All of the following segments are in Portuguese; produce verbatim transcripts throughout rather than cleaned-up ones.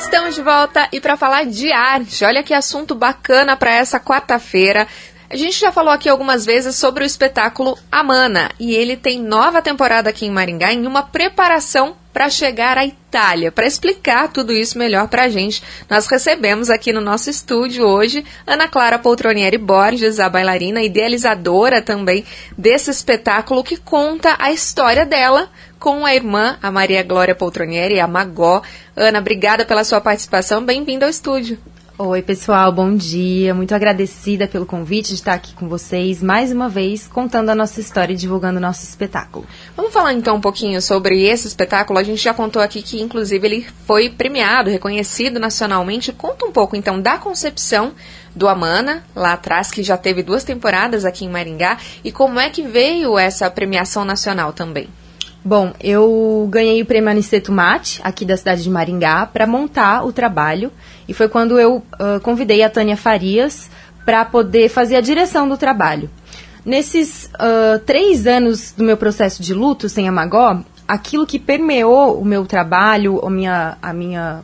Estamos de volta e para falar de arte, olha que assunto bacana para essa quarta-feira. A gente já falou aqui algumas vezes sobre o espetáculo Amana e ele tem nova temporada aqui em Maringá em uma preparação para chegar à Itália. Para explicar tudo isso melhor para a gente, nós recebemos aqui no nosso estúdio hoje Ana Clara Poltronieri Borges, a bailarina idealizadora também desse espetáculo que conta a história dela com a irmã, a Maria Glória Poltronieri, a Magó. Ana, obrigada pela sua participação, bem-vinda ao estúdio. Oi, pessoal, bom dia. Muito agradecida pelo convite de estar aqui com vocês, mais uma vez, contando a nossa história e divulgando o nosso espetáculo. Vamos falar então um pouquinho sobre esse espetáculo. A gente já contou aqui que, inclusive, ele foi premiado, reconhecido nacionalmente. Conta um pouco, então, da concepção do Amana, lá atrás, que já teve duas temporadas aqui em Maringá, e como é que veio essa premiação nacional também. Bom, eu ganhei o prêmio Aniceto Mate, aqui da cidade de Maringá, para montar o trabalho. E foi quando eu uh, convidei a Tânia Farias para poder fazer a direção do trabalho. Nesses uh, três anos do meu processo de luto sem a Magó, aquilo que permeou o meu trabalho, a minha, a minha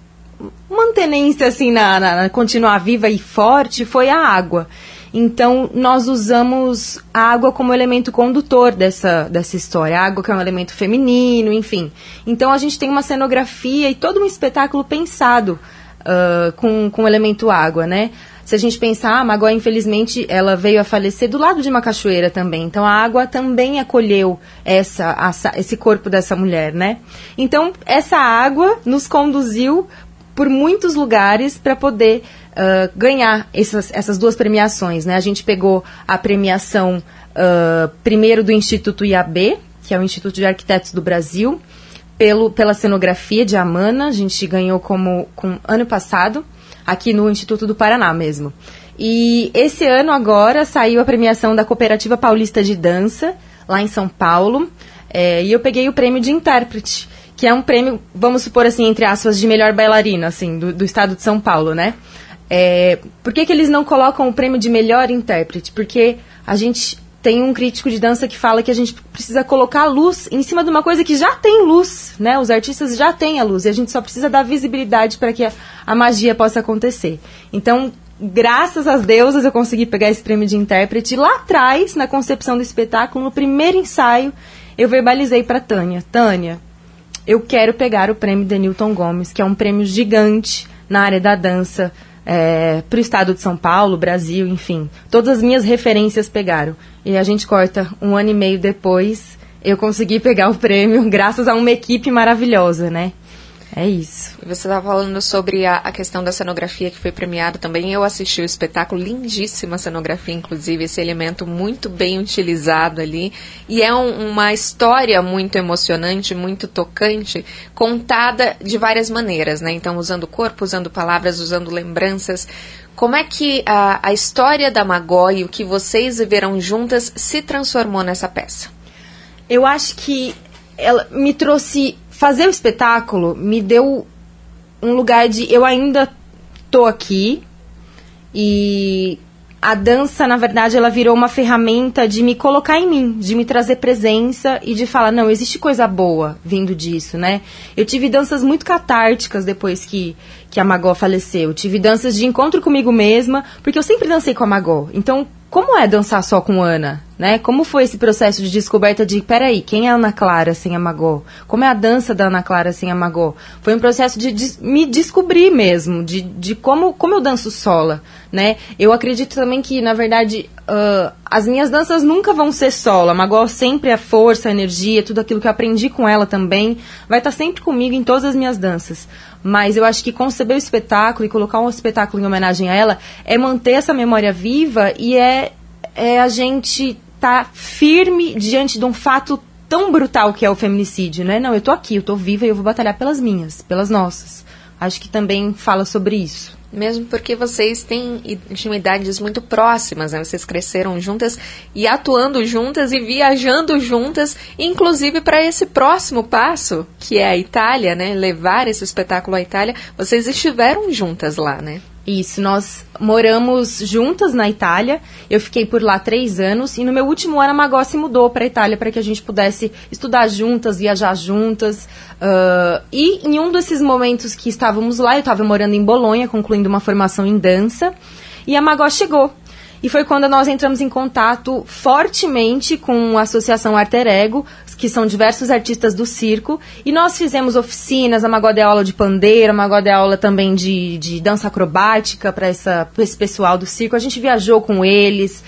mantenência assim, na, na, na continuar viva e forte, foi a água. Então, nós usamos a água como elemento condutor dessa, dessa história. A água que é um elemento feminino, enfim. Então, a gente tem uma cenografia e todo um espetáculo pensado uh, com, com o elemento água, né? Se a gente pensar, a Magó, infelizmente, ela veio a falecer do lado de uma cachoeira também. Então, a água também acolheu essa, essa, esse corpo dessa mulher, né? Então, essa água nos conduziu por muitos lugares para poder uh, ganhar essas, essas duas premiações, né? A gente pegou a premiação uh, primeiro do Instituto I A B, que é o Instituto de Arquitetos do Brasil, pelo, pela cenografia de Amana. A gente ganhou como com, ano passado, aqui no Instituto do Paraná mesmo. E esse ano agora saiu a premiação da Cooperativa Paulista de Dança, lá em São Paulo, é, e eu peguei o prêmio de intérprete, que é um prêmio, vamos supor assim, entre aspas, de melhor bailarina, assim, do, do estado de São Paulo, né? É, por que que eles não colocam o prêmio de melhor intérprete? Porque a gente tem um crítico de dança que fala que a gente precisa colocar luz em cima de uma coisa que já tem luz, né? Os artistas já têm a luz e a gente só precisa dar visibilidade para que a, a magia possa acontecer. Então, graças às deusas, eu consegui pegar esse prêmio de intérprete. Lá atrás, na concepção do espetáculo, no primeiro ensaio, eu verbalizei para Tânia. Tânia, eu quero pegar o prêmio Denilton Gomes, que é um prêmio gigante na área da dança, é, para o estado de São Paulo, Brasil, enfim. Todas as minhas referências pegaram. E a gente corta um ano e meio depois, eu consegui pegar o prêmio graças a uma equipe maravilhosa, né? É isso. E você estava falando sobre a, a questão da cenografia que foi premiada também. Eu assisti o espetáculo, lindíssima cenografia, inclusive, esse elemento muito bem utilizado ali. E é um, uma história muito emocionante, muito tocante, contada de várias maneiras, né? Então, usando o corpo, usando palavras, usando lembranças. Como é que a, a história da Magó e o que vocês viveram juntas se transformou nessa peça? Eu acho que ela me trouxe... Fazer o espetáculo me deu um lugar de... Eu ainda tô aqui e a dança, na verdade, ela virou uma ferramenta de me colocar em mim, de me trazer presença e de falar, não, existe coisa boa vindo disso, né? Eu tive danças muito catárticas depois que, que a Magó faleceu. Eu tive danças de encontro comigo mesma, porque eu sempre dancei com a Magó. Então, como é dançar só com Ana, né? Como foi esse processo de descoberta de, peraí, quem é a Ana Clara sem a Magó? Como é a dança da Ana Clara sem a Magó? Foi um processo de, de me descobrir mesmo, de, de como, como eu danço sola, né? Eu acredito também que, na verdade, uh, as minhas danças nunca vão ser solo. A Magó sempre é força, energia, tudo aquilo que eu aprendi com ela também, vai estar sempre comigo em todas as minhas danças. Mas eu acho que conceber o espetáculo e colocar um espetáculo em homenagem a ela é manter essa memória viva e é, é a gente estar tá firme diante de um fato tão brutal que é o feminicídio, né? Não, eu tô aqui, eu tô viva e eu vou batalhar pelas minhas, pelas nossas. Acho que também fala sobre isso. Mesmo porque vocês têm intimidades muito próximas, né? Vocês cresceram juntas e atuando juntas e viajando juntas, inclusive para esse próximo passo, que é a Itália, né? Levar esse espetáculo à Itália. Vocês estiveram juntas lá, né? Isso, nós moramos juntas na Itália, eu fiquei por lá três anos e no meu último ano a Magó se mudou para a Itália para que a gente pudesse estudar juntas, viajar juntas. Uh, e em um desses momentos que estávamos lá, eu estava morando em Bolonha, concluindo uma formação em dança, e a Magó chegou. E foi quando nós entramos em contato fortemente com a Associação Alter Ego, que são diversos artistas do circo, e nós fizemos oficinas, a Magó deu aula de pandeiro, a Magó deu aula também de, de dança acrobática para esse pessoal do circo. A gente viajou com eles,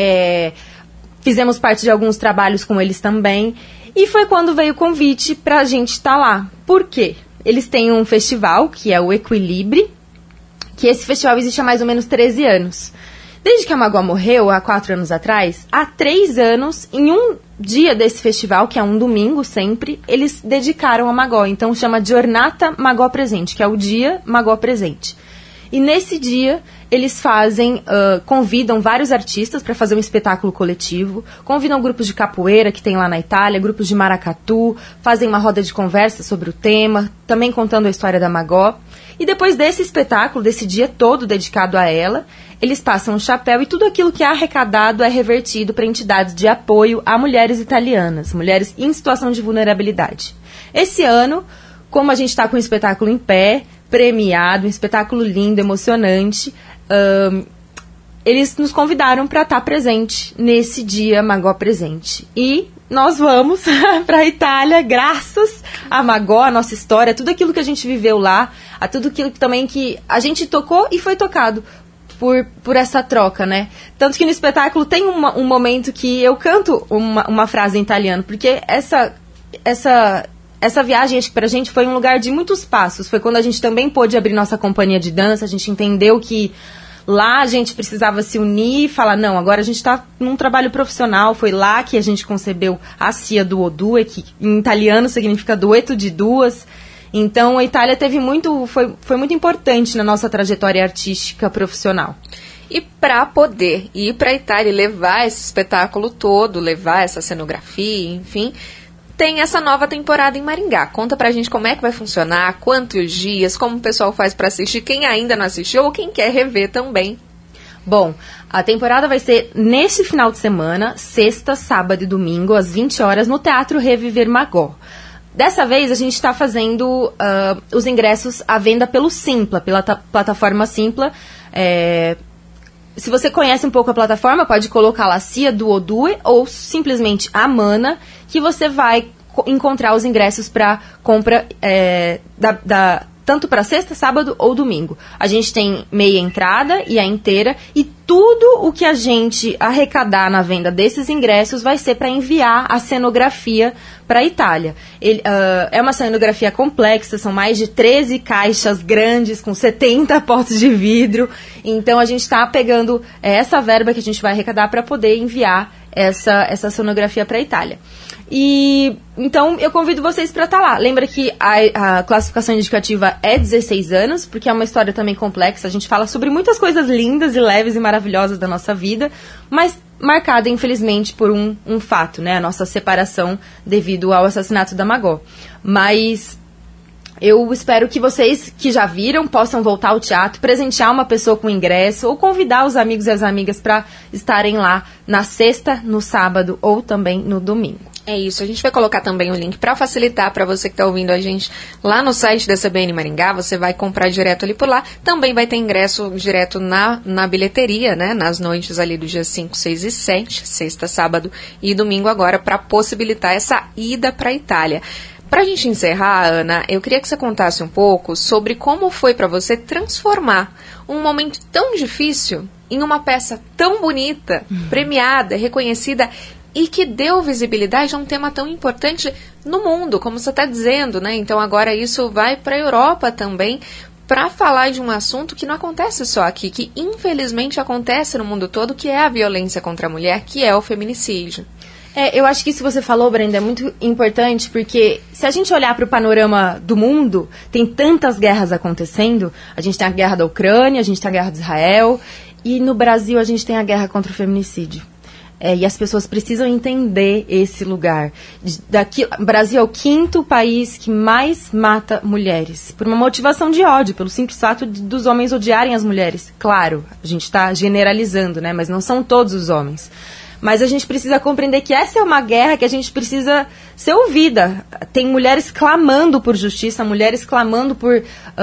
é, fizemos parte de alguns trabalhos com eles também, e foi quando veio o convite para a gente estar lá. Por quê? Eles têm um festival, que é o Equilibre, que esse festival existe há mais ou menos treze anos. Desde que a Magó morreu, há quatro anos atrás, há três anos, em um dia desse festival, que é um domingo sempre, eles dedicaram a Magó. Então chama Giornata Magó Presente, que é o dia Magó Presente. E nesse dia, eles fazem, uh, convidam vários artistas para fazer um espetáculo coletivo, convidam grupos de capoeira que tem lá na Itália, grupos de maracatu, fazem uma roda de conversa sobre o tema, também contando a história da Magó. E depois desse espetáculo, desse dia todo dedicado a ela, eles passam o chapéu e tudo aquilo que é arrecadado é revertido para entidades de apoio a mulheres italianas, mulheres em situação de vulnerabilidade. Esse ano, como a gente está com o espetáculo em pé, premiado, um espetáculo lindo, emocionante, um, eles nos convidaram para estar presente nesse dia Magó Presente. E nós vamos para a Itália, graças a Magó, a nossa história, tudo aquilo que a gente viveu lá, a tudo aquilo que, também que a gente tocou e foi tocado por, por essa troca, né? Tanto que no espetáculo tem uma, um momento que eu canto uma, uma frase em italiano, porque essa, essa, essa viagem, acho que pra gente foi um lugar de muitos passos. Foi quando a gente também pôde abrir nossa companhia de dança, a gente entendeu que lá a gente precisava se unir e falar, não, agora a gente está num trabalho profissional. Foi lá que a gente concebeu a Sia Duo Due, que em italiano significa dueto de duas. Então a Itália teve muito, foi, foi muito importante na nossa trajetória artística profissional. E para poder ir para a Itália e levar esse espetáculo todo, levar essa cenografia, enfim, tem essa nova temporada em Maringá. Conta pra gente como é que vai funcionar, quantos dias, como o pessoal faz para assistir, quem ainda não assistiu ou quem quer rever também. Bom, a temporada vai ser nesse final de semana, sexta, sábado e domingo, às vinte horas, no Teatro Reviver Magó. Dessa vez a gente está fazendo uh, os ingressos à venda pelo Simpla, pela ta- plataforma Simpla. É, se você conhece um pouco a plataforma, pode colocar lá Sia Duo Due ou simplesmente Amana, que você vai co- encontrar os ingressos para compra é, da, da, tanto para sexta, sábado ou domingo. A gente tem meia entrada e a inteira, e tudo o que a gente arrecadar na venda desses ingressos vai ser para enviar a cenografia para a Itália. Ele, uh, é uma cenografia complexa, são mais de treze caixas grandes com setenta potes de vidro. Então a gente está pegando essa verba que a gente vai arrecadar para poder enviar essa, essa cenografia para a Itália. E então eu convido vocês para estar lá. Lembra que a, a classificação indicativa é dezesseis anos, porque é uma história também complexa. A gente fala sobre muitas coisas lindas e leves e maravilhosas da nossa vida, mas marcada, infelizmente, por um, um fato, né? A nossa separação devido ao assassinato da Magó. Mas eu espero que vocês que já viram possam voltar ao teatro, presentear uma pessoa com ingresso ou convidar os amigos e as amigas para estarem lá na sexta, no sábado ou também no domingo. É isso, a gente vai colocar também o link para facilitar para você que está ouvindo a gente lá no site da C B N Maringá. Você vai comprar direto ali por lá. Também vai ter ingresso direto na, na bilheteria, né? Nas noites ali do dia cinco, seis e sete, sexta, sábado e domingo agora, para possibilitar essa ida para a Itália. Para a gente encerrar, Ana, eu queria que você contasse um pouco sobre como foi para você transformar um momento tão difícil em uma peça tão bonita, uhum. premiada, reconhecida e que deu visibilidade a um tema tão importante no mundo, como você está dizendo, né? Então agora isso vai para a Europa também, para falar de um assunto que não acontece só aqui, que infelizmente acontece no mundo todo, que é a violência contra a mulher, que é o feminicídio. É, eu acho que isso que você falou, Brenda, é muito importante, porque se a gente olhar para o panorama do mundo, tem tantas guerras acontecendo. A gente tem a guerra da Ucrânia, a gente tem a guerra de Israel, e no Brasil a gente tem a guerra contra o feminicídio. É, e as pessoas precisam entender esse lugar. Daqui, o Brasil é o quinto país que mais mata mulheres, por uma motivação de ódio, pelo simples fato de, dos homens odiarem as mulheres. Claro, a gente está generalizando, né? Mas não são todos os homens. Mas a gente precisa compreender que essa é uma guerra que a gente precisa ser ouvida. Tem mulheres clamando por justiça, mulheres clamando por...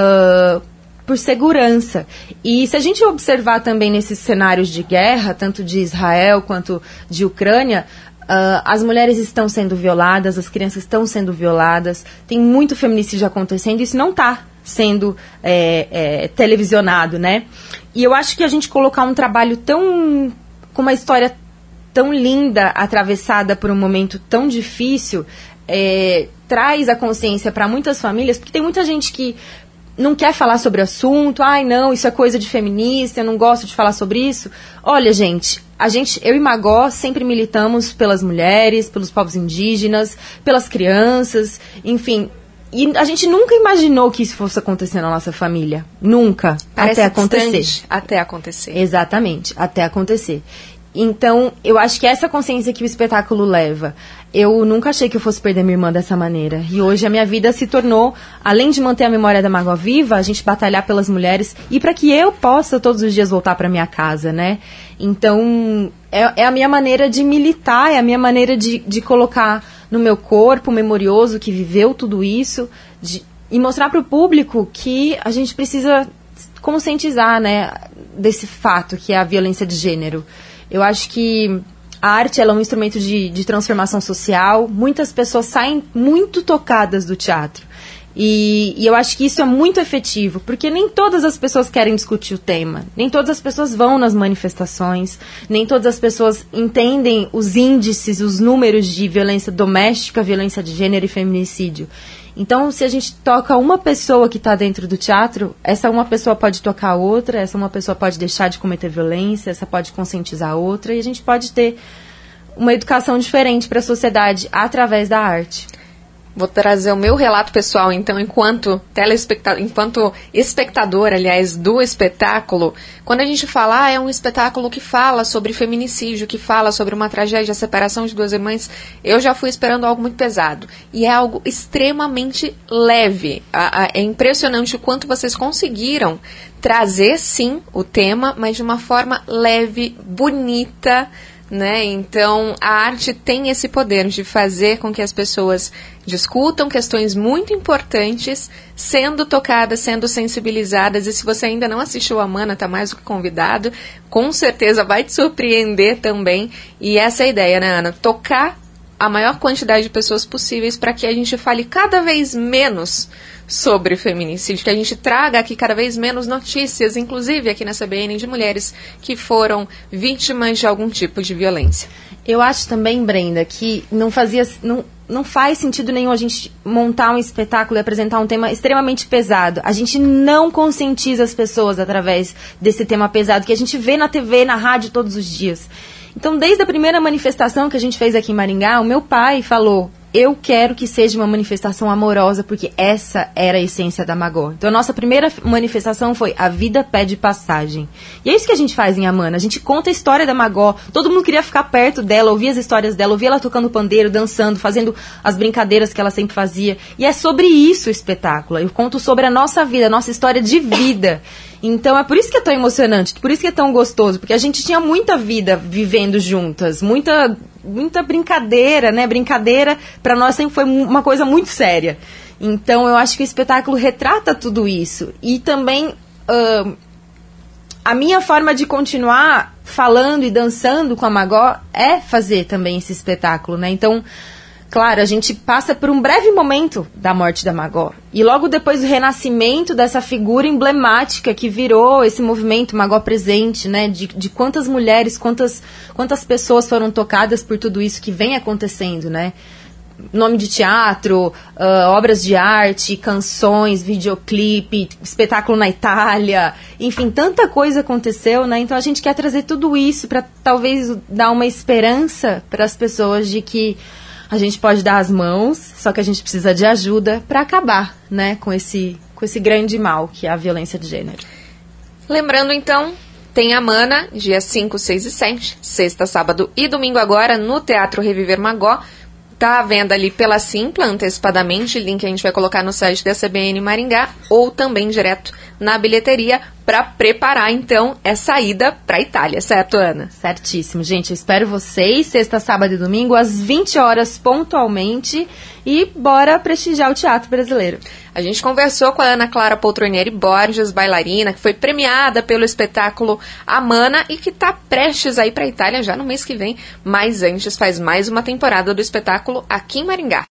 Uh, por segurança. E se a gente observar também nesses cenários de guerra, tanto de Israel quanto de Ucrânia, uh, as mulheres estão sendo violadas, as crianças estão sendo violadas, tem muito feminicídio acontecendo, e isso não está sendo é, é, televisionado, né? E eu acho que a gente colocar um trabalho tão... com uma história tão linda, atravessada por um momento tão difícil, é, traz a consciência para muitas famílias, porque tem muita gente que não quer falar sobre o assunto, ai não, isso é coisa de feminista, eu não gosto de falar sobre isso. Olha, gente, a gente, eu e Magó sempre militamos pelas mulheres, pelos povos indígenas, pelas crianças, enfim. E a gente nunca imaginou que isso fosse acontecer na nossa família. Nunca. Parece até acontecer. Distante, até acontecer. Exatamente, até acontecer. Então, eu acho que essa consciência que o espetáculo leva, eu nunca achei que eu fosse perder minha irmã dessa maneira. E hoje a minha vida se tornou, além de manter a memória da Magó viva, a gente batalhar pelas mulheres e para que eu possa todos os dias voltar para minha casa, né? Então, é, é a minha maneira de militar, é a minha maneira de, de colocar no meu corpo memorioso que viveu tudo isso de, e mostrar para o público que a gente precisa conscientizar, né, desse fato que é a violência de gênero. Eu acho que a arte ela é um instrumento de, de transformação social. Muitas pessoas saem muito tocadas do teatro. E, e eu acho que isso é muito efetivo, porque nem todas as pessoas querem discutir o tema. Nem todas as pessoas vão nas manifestações. Nem todas as pessoas entendem os índices, os números de violência doméstica, violência de gênero e feminicídio. Então, se a gente toca uma pessoa que está dentro do teatro, essa uma pessoa pode tocar outra, essa uma pessoa pode deixar de cometer violência, essa pode conscientizar outra, e a gente pode ter uma educação diferente para a sociedade através da arte. Vou trazer o meu relato pessoal, então, enquanto telespectador, enquanto espectador, aliás, do espetáculo. Quando a gente fala, ah, é um espetáculo que fala sobre feminicídio, que fala sobre uma tragédia, a separação de duas irmãs, eu já fui esperando algo muito pesado. E é algo extremamente leve. É impressionante o quanto vocês conseguiram trazer, sim, o tema, mas de uma forma leve, bonita, né? Então, a arte tem esse poder de fazer com que as pessoas discutam questões muito importantes, sendo tocadas, sendo sensibilizadas. E se você ainda não assistiu a Mana, está mais do que convidado, com certeza vai te surpreender também. E essa é a ideia, né, Ana? Tocar a maior quantidade de pessoas possíveis para que a gente fale cada vez menos sobre feminicídio, que a gente traga aqui cada vez menos notícias, inclusive aqui na C B N, de mulheres que foram vítimas de algum tipo de violência. Eu acho também, Brenda, que não fazia, não, não faz sentido nenhum a gente montar um espetáculo e apresentar um tema extremamente pesado. A gente não conscientiza as pessoas através desse tema pesado que a gente vê na T V, na rádio todos os dias. Então, desde a primeira manifestação que a gente fez aqui em Maringá, o meu pai falou: eu quero que seja uma manifestação amorosa, porque essa era a essência da Magó. Então, a nossa primeira manifestação foi A Vida Pede Passagem. E é isso que a gente faz em Amana. A gente conta a história da Magó. Todo mundo queria ficar perto dela, ouvir as histórias dela, ouvir ela tocando pandeiro, dançando, fazendo as brincadeiras que ela sempre fazia. E é sobre isso o espetáculo. Eu conto sobre a nossa vida, a nossa história de vida. Então, é por isso que é tão emocionante, por isso que é tão gostoso, porque a gente tinha muita vida vivendo juntas, muita, muita brincadeira, né? Brincadeira, para nós sempre foi uma coisa muito séria. Então, eu acho que o espetáculo retrata tudo isso. E também, uh, a minha forma de continuar falando e dançando com a Magó é fazer também esse espetáculo, né? Então, claro, a gente passa por um breve momento da morte da Magó. E logo depois do renascimento dessa figura emblemática que virou esse movimento Magó Presente, né? De, de quantas mulheres, quantas, quantas pessoas foram tocadas por tudo isso que vem acontecendo, né? Nome de teatro, uh, obras de arte, canções, videoclipe, espetáculo na Itália, enfim, tanta coisa aconteceu, né? Então a gente quer trazer tudo isso para talvez dar uma esperança para as pessoas de que a gente pode dar as mãos, só que a gente precisa de ajuda para acabar, né, com esse, com esse grande mal que é a violência de gênero. Lembrando, então, tem Amana, dia cinco, seis e sete, sexta, sábado e domingo agora, no Teatro Reviver Magó. Está à venda ali pela Simpla, antecipadamente, link a gente vai colocar no site da C B N Maringá, ou também direto na bilheteria, para preparar, então, essa ida para a Itália, certo, Ana? Certíssimo, gente. Eu espero vocês, sexta, sábado e domingo, às vinte horas pontualmente, e bora prestigiar o teatro brasileiro. A gente conversou com a Ana Clara Poltronieri Borges, bailarina, que foi premiada pelo espetáculo Amana e que está prestes a ir para a Itália já no mês que vem, mas antes faz mais uma temporada do espetáculo aqui em Maringá.